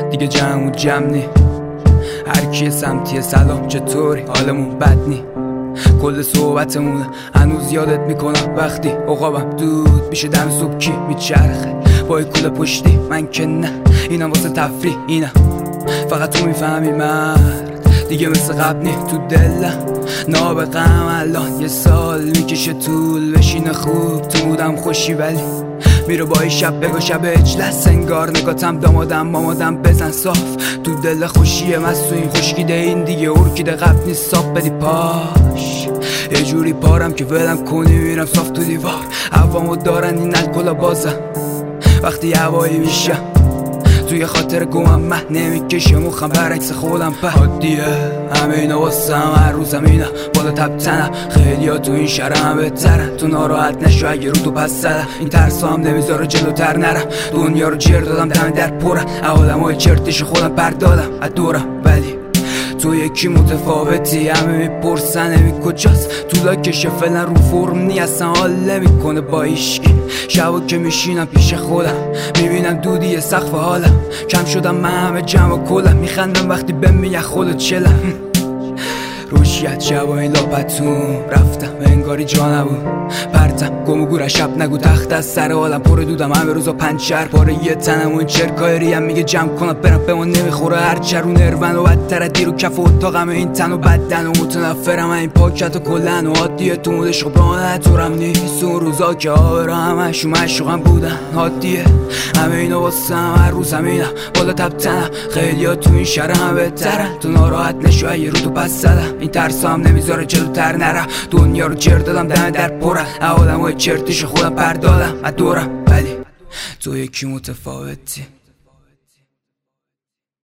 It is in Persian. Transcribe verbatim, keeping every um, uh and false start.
دیگه جمع و جمع هر کی سمتی سلام چطوری حالمون بد نی. کل صحبتمونه هنوز یادت میکنم وقتی عقابم دود میشه دم صبح کی میچرخه با کوله پشتی. من که نه اینم واسه تفریح، اینم فقط تو میفهمی مرد دیگه مثل قبل نی تو دلم نابغم. الان یه سال میکشه طول بشینه خوب تو مودم خوشی، ولی میره با این شب بگو شب اجلس انگار نگاتم دامادم مامادم بزن صاف تو دل خوشیه مست و این خشکیده این دیگه ارکیده قبل نیست صاف بدی پاش یه جوری پارم که ولم کنی میرم صاف تو دیوار. هوامو دارن این الکلا بازم وقتی هوایی میشم توی خاطر گمم مه نمیکشه مخم برعکس خودم په عادیه همه اینا واسم هر روزم اینا بالا تبتنم. خیلی ها تو این شهر هم بهترن تو ناراحت نشو اگه رو تو پس زدم این ترس هم نمیذاره جلوتر نرم. دنیا رو جر دادم دم در پرم آدم های چرتش خودم بردادم از دورم، ولی تو یکی متفاوتی همه میپرسن امی کجاست تو لاکشه فعلا رو فرم نی اصلا حال نمیکنه با ایشکی. شبا که میشینم پیش خودم میبینم دودی سقف حالم کم شدم من همه جمع کلم میخندم وقتی بهم میگن خودت چلم روشیت شبا این لاپتون رفتم انگاری جا نبود پرتم گم و گوره شب نگو تخت از سر حالم پر دودم همه روزا پنچر پاره یه تنم و این چرکای هم میگه جمع کنم برم به من نمیخوره هر چرون نرون و بدتر دیر و کف و اتاقم این تن و بدن و متنفرم این پاکت و کلن و عادیه تو مودش خب راه نتورم نیست اون روزا که آبرا همش و مشوقم بودن عادیه همه اینا واسم هر روز همینم بالا تبتنم. خیلی ها تو این شهر هم بهترن تو ناراحت نشو یه رو تو پس زدم این ترس هم نمیذاره جلوتر نرم. دنیا رو جر دادم دم در پرم آدم های چرتیش خودم بردادم از دورم، ولی تو یکی متفاوتی.